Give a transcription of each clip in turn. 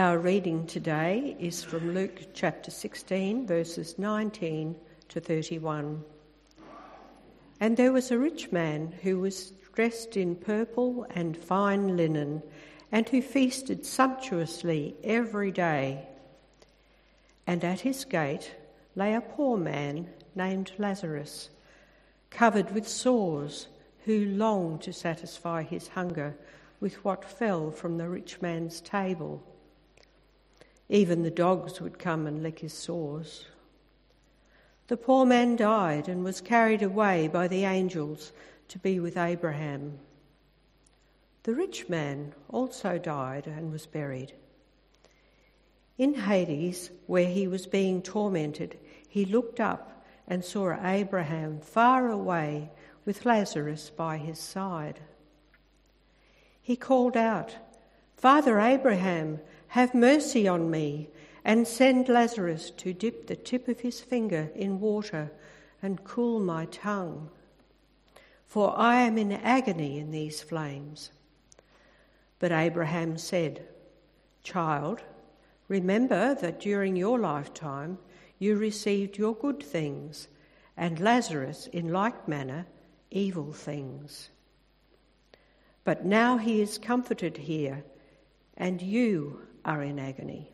Our reading today is from Luke chapter 16, verses 19 to 31. And there was a rich man who was dressed in purple and fine linen, and who feasted sumptuously every day. And at his gate lay a poor man named Lazarus, covered with sores, who longed to satisfy his hunger with what fell from the rich man's table. Even the dogs would come and lick his sores. The poor man died and was carried away by the angels to be with Abraham. The rich man also died and was buried. In Hades, where he was being tormented, he looked up and saw Abraham far away with Lazarus by his side. He called out, "Father Abraham, have mercy on me, and send Lazarus to dip the tip of his finger in water and cool my tongue. For I am in agony in these flames." But Abraham said, "Child, remember that during your lifetime you received your good things, and Lazarus in like manner evil things. But now he is comforted here, and you are in agony.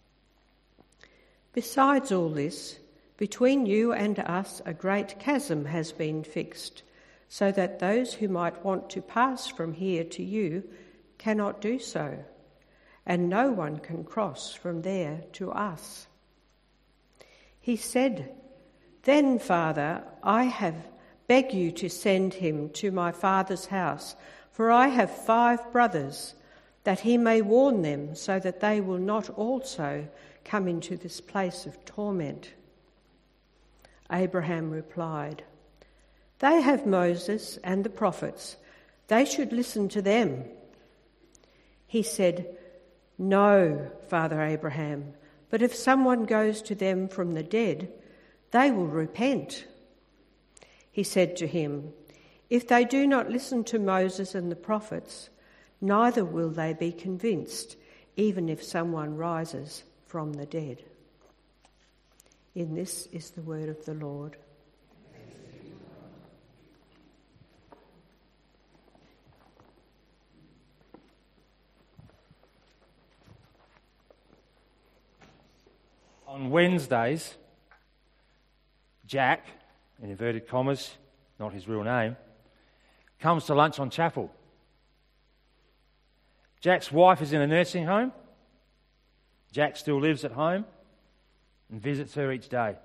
Besides all this, between you and us a great chasm has been fixed, so that those who might want to pass from here to you cannot do so, and no one can cross from there to us." He said, "Then, Father, beg you to send him to my father's house, for I have 5 brothers, that he may warn them, so that they will not also come into this place of torment." Abraham replied, "They have Moses and the prophets. They should listen to them." He said, "No, Father Abraham, but if someone goes to them from the dead, they will repent." He said to him, "If they do not listen to Moses and the prophets, neither will they be convinced, even if someone rises from the dead." In this is the word of the Lord. On Wednesdays, Jack, in inverted commas, not his real name, comes to lunch on Chapel. Jack's wife is in a nursing home. Jack still lives at home and visits her each day.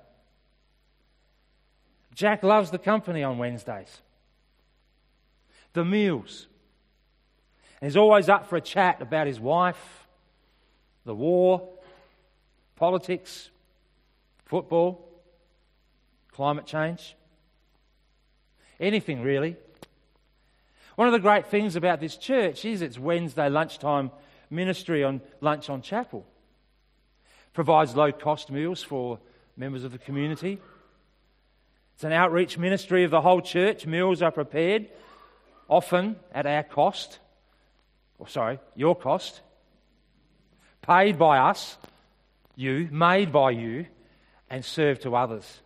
Jack loves the company on Wednesdays, the meals. And he's always up for a chat about his wife, the war, politics, football, climate change, anything really. One of the great things about this church is its Wednesday lunchtime ministry on Lunch on Chapel. Provides low-cost meals for members of the community. It's an outreach ministry of the whole church. Meals are prepared, often at our cost, your cost, paid by us, you, made by you, and served to others.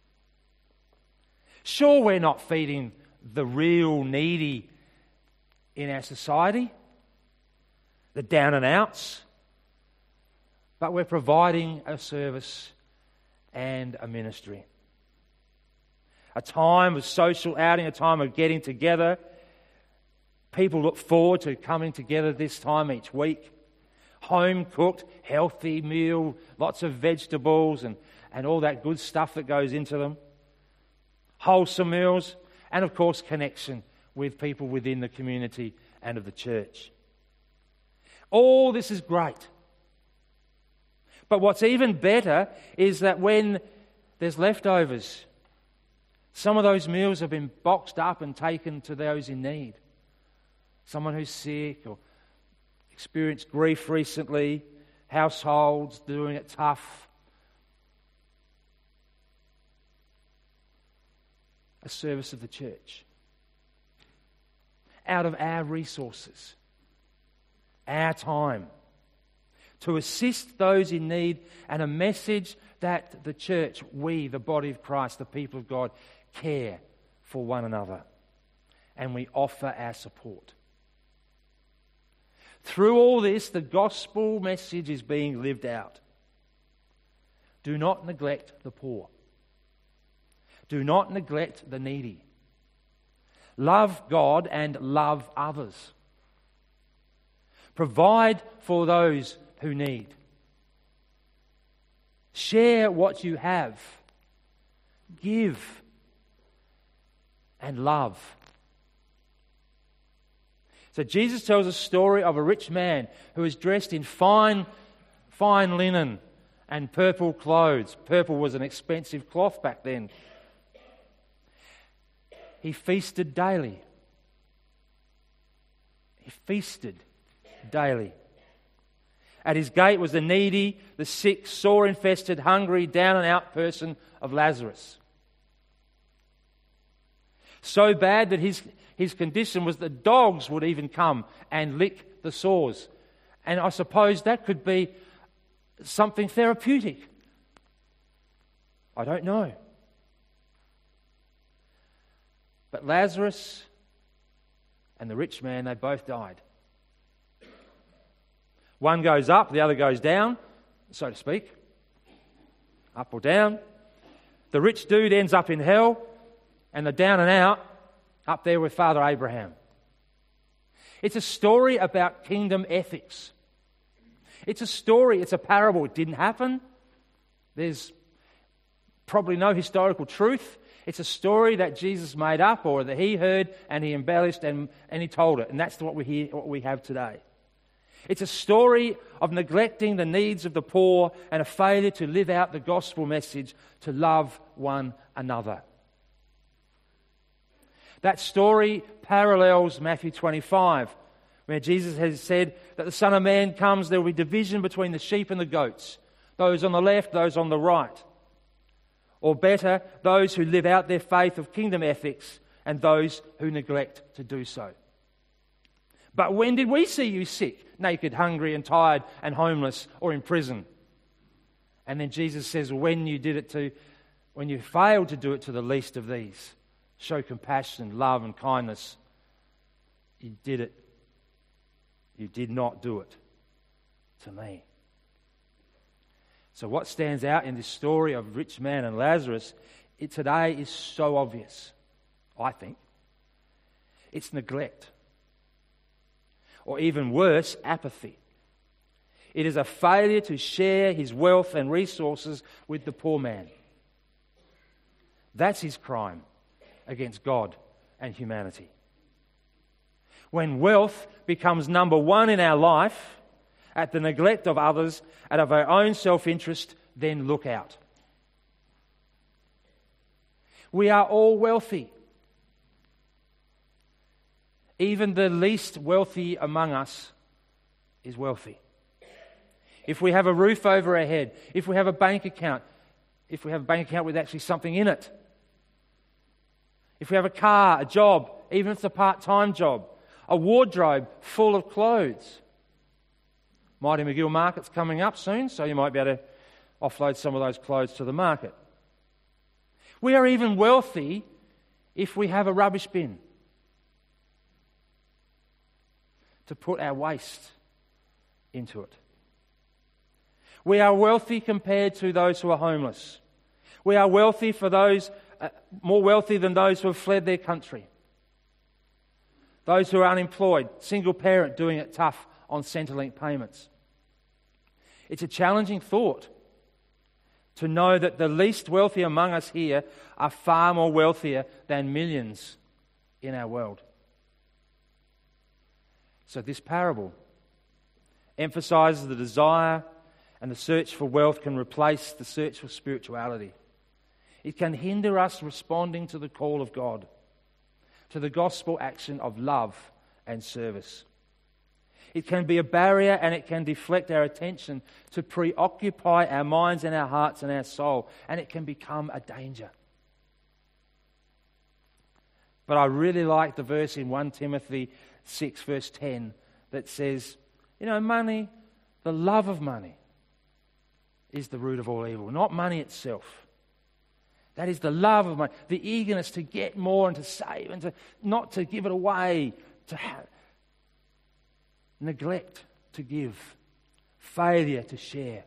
Sure, we're not feeding the real needy in our society, the down and outs, but we're providing a service and a ministry. A time of social outing, a time of getting together. People look forward to coming together this time each week. Home-cooked, healthy meal, lots of vegetables and all that good stuff that goes into them. Wholesome meals, and of course connection with people within the community and of the church. All this is great. But what's even better is that when there's leftovers, some of those meals have been boxed up and taken to those in need. Someone who's sick or experienced grief recently, households doing it tough. A service of the church. Out of our resources, our time, to assist those in need, and a message that the church, we, the body of Christ, the people of God, care for one another, and we offer our support. Through all this, the gospel message is being lived out. Do not neglect the poor. Do not neglect the needy. Love God and love others. Provide for those who need. Share what you have. Give and love. So Jesus tells a story of a rich man who is dressed in fine linen and purple clothes. Purple was an expensive cloth back then. He feasted daily. He feasted daily. At his gate was the needy, the sick, sore-infested, hungry, down-and-out person of Lazarus. So bad that his condition was that dogs would even come and lick the sores. And I suppose that could be something therapeutic. I don't know. But Lazarus and the rich man, they both died. One goes up, the other goes down, so to speak. Up or down. The rich dude ends up in hell, and the down and out up there with Father Abraham. It's a story about kingdom ethics. It's a story, it's a parable. It didn't happen. There's probably no historical truth. It's a story that Jesus made up, or that he heard and he embellished and he told it. And that's what we have today. It's a story of neglecting the needs of the poor and a failure to live out the gospel message to love one another. That story parallels Matthew 25, where Jesus has said that the Son of Man comes, there will be division between the sheep and the goats, those on the left, those on the right. Or better, those who live out their faith of kingdom ethics and those who neglect to do so. But when did we see you sick, naked, hungry and tired and homeless or in prison? And then Jesus says, when you failed to do it to the least of these, show compassion, love and kindness, you did it. You did not do it to me. So what stands out in this story of rich man and Lazarus today is so obvious, I think. It's neglect. Or even worse, apathy. It is a failure to share his wealth and resources with the poor man. That's his crime against God and humanity. When wealth becomes number one in our life, at the neglect of others, and of our own self-interest, then look out. We are all wealthy. Even the least wealthy among us is wealthy. If we have a roof over our head, if we have a bank account with actually something in it, if we have a car, a job, even if it's a part-time job, a wardrobe full of clothes. Mighty McGill Market's coming up soon, so you might be able to offload some of those clothes to the market. We are even wealthy if we have a rubbish bin to put our waste into it. We are wealthy compared to those who are homeless. We are wealthy for those, more wealthy than those who have fled their country. Those who are unemployed, single parent doing it tough on Centrelink payments. It's a challenging thought to know that the least wealthy among us here are far more wealthier than millions in our world. So this parable emphasizes the desire and the search for wealth can replace the search for spirituality. It can hinder us responding to the call of God, to the gospel action of love and service. It can be a barrier and it can deflect our attention to preoccupy our minds and our hearts and our soul, and it can become a danger. But I really like the verse in 1 Timothy 6 verse 10 that says, money, The love of money is the root of all evil, not money itself. That is the love of money, the eagerness to get more and to save and to not to give it away, to neglect to give, failure to share,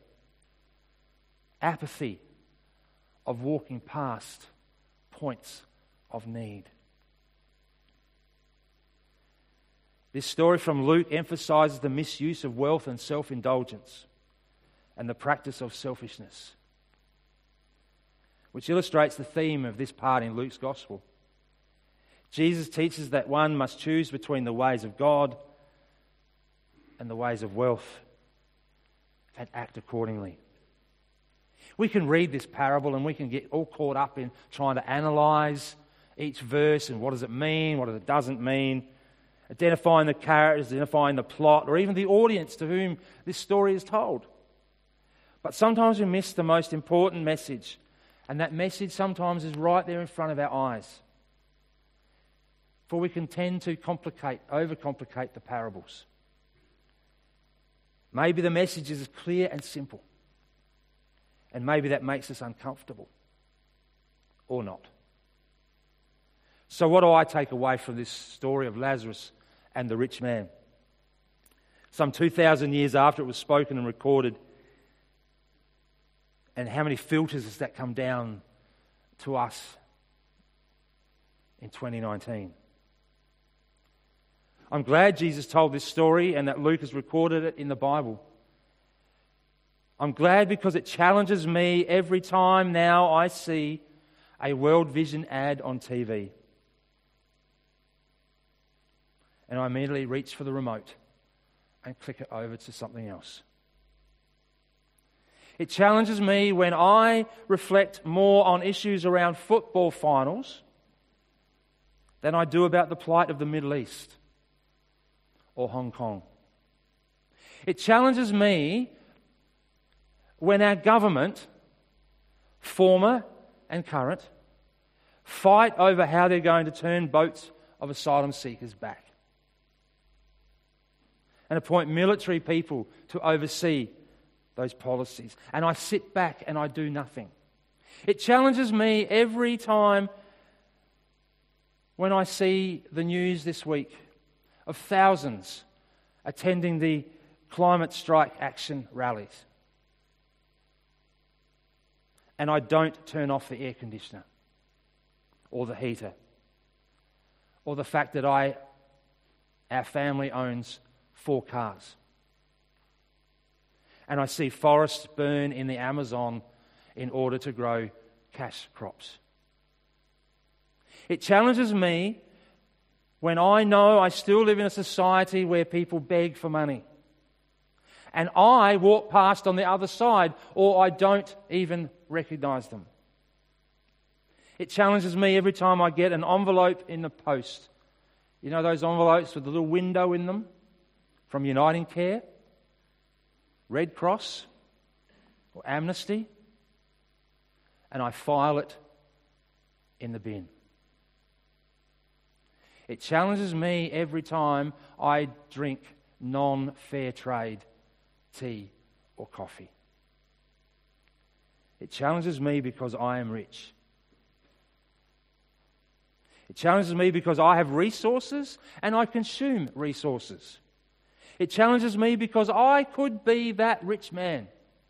apathy of walking past points of need. This story from Luke emphasizes the misuse of wealth and self-indulgence and the practice of selfishness, which illustrates the theme of this part in Luke's Gospel. Jesus teaches that one must choose between the ways of God and the ways of wealth and act accordingly. We can read this parable and we can get all caught up in trying to analyse each verse and what does it mean, what it doesn't mean, identifying the characters, identifying the plot, or even the audience to whom this story is told. But sometimes we miss the most important message, and that message sometimes is right there in front of our eyes. For we can tend to overcomplicate the parables. Maybe the message is clear and simple, and maybe that makes us uncomfortable, or not. So what do I take away from this story of Lazarus and the rich man? Some 2,000 years after it was spoken and recorded, and how many filters has that come down to us in 2019? I'm glad Jesus told this story and that Luke has recorded it in the Bible. I'm glad because it challenges me every time now I see a World Vision ad on TV. And I immediately reach for the remote and click it over to something else. It challenges me when I reflect more on issues around football finals than I do about the plight of the Middle East or Hong Kong. It challenges me when our government, former and current, fight over how they're going to turn boats of asylum seekers back and appoint military people to oversee those policies. And I sit back and I do nothing. It challenges me every time when I see the news this week of thousands attending the climate strike action rallies. And I don't turn off the air conditioner or the heater or the fact that our family owns 4 cars. And I see forests burn in the Amazon in order to grow cash crops. It challenges me when I know I still live in a society where people beg for money. And I walk past on the other side, or I don't even recognise them. It challenges me every time I get an envelope in the post. You know those envelopes with the little window in them? From Uniting Care, Red Cross, or Amnesty, and I file it in the bin. It challenges me every time I drink non-fair trade tea or coffee. It challenges me because I am rich. It challenges me because I have resources and I consume resources. It challenges me because I could be that rich man.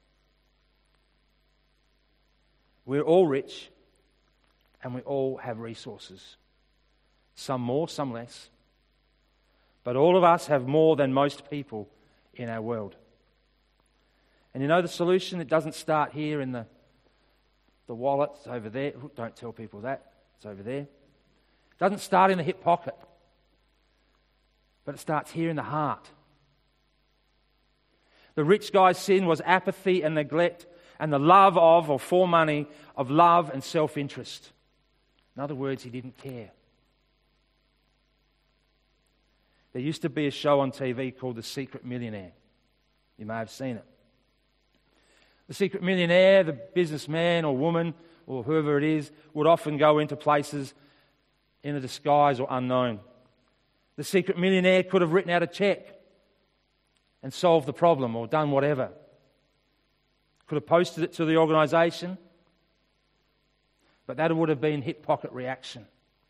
We're all rich and we all have resources. Some more, some less. But all of us have more than most people in our world. And you know the solution? It doesn't start here in the wallet. It's over there. Don't tell people that. It's over there. It doesn't start in the hip pocket. But it starts here in the heart. The rich guy's sin was apathy and neglect and the love of, or for money, of love and self-interest. In other words, he didn't care. There used to be a show on TV called The Secret Millionaire. You may have seen it. The Secret Millionaire, the businessman or woman or whoever it is, would often go into places in a disguise or unknown. The Secret Millionaire could have written out a cheque and solved the problem or done whatever. Could have posted it to the organisation, but that would have been hip pocket reaction.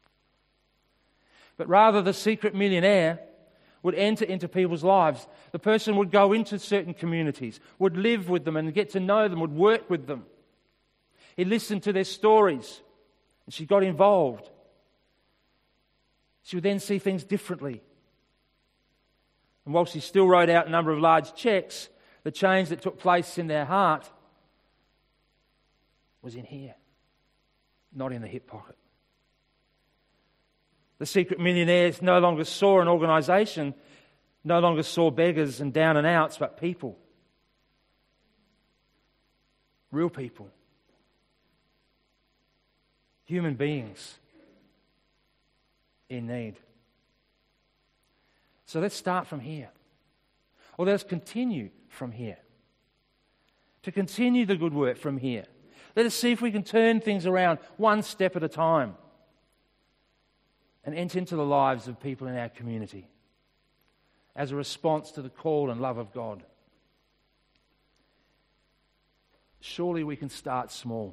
But rather, the secret millionaire would enter into people's lives. The person would go into certain communities, would live with them and get to know them, would work with them. He listened to their stories, and she got involved. She would then see things differently. And while she still wrote out a number of large cheques, the change that took place in their heart was in here, not in the hip pocket. The secret millionaires no longer saw an organisation, no longer saw beggars and down and outs, but people. Real people. Human beings in need. So let's start from here. Or let's continue from here. To continue the good work from here. Let us see if we can turn things around one step at a time and enter into the lives of people in our community as a response to the call and love of God. Surely we can start small,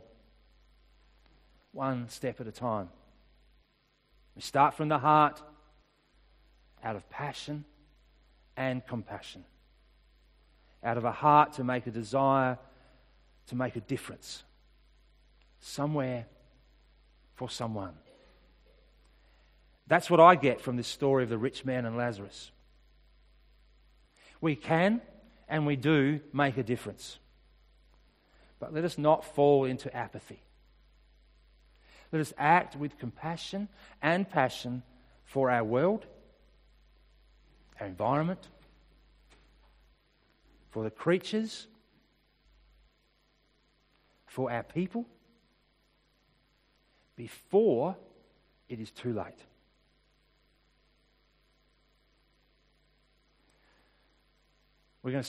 one step at a time. We start from the heart, out of passion and compassion, out of a heart to make a desire to make a difference somewhere for someone. That's what I get from this story of the rich man and Lazarus. We can and we do make a difference. But let us not fall into apathy. Let us act with compassion and passion for our world, our environment, for the creatures, for our people, before it is too late.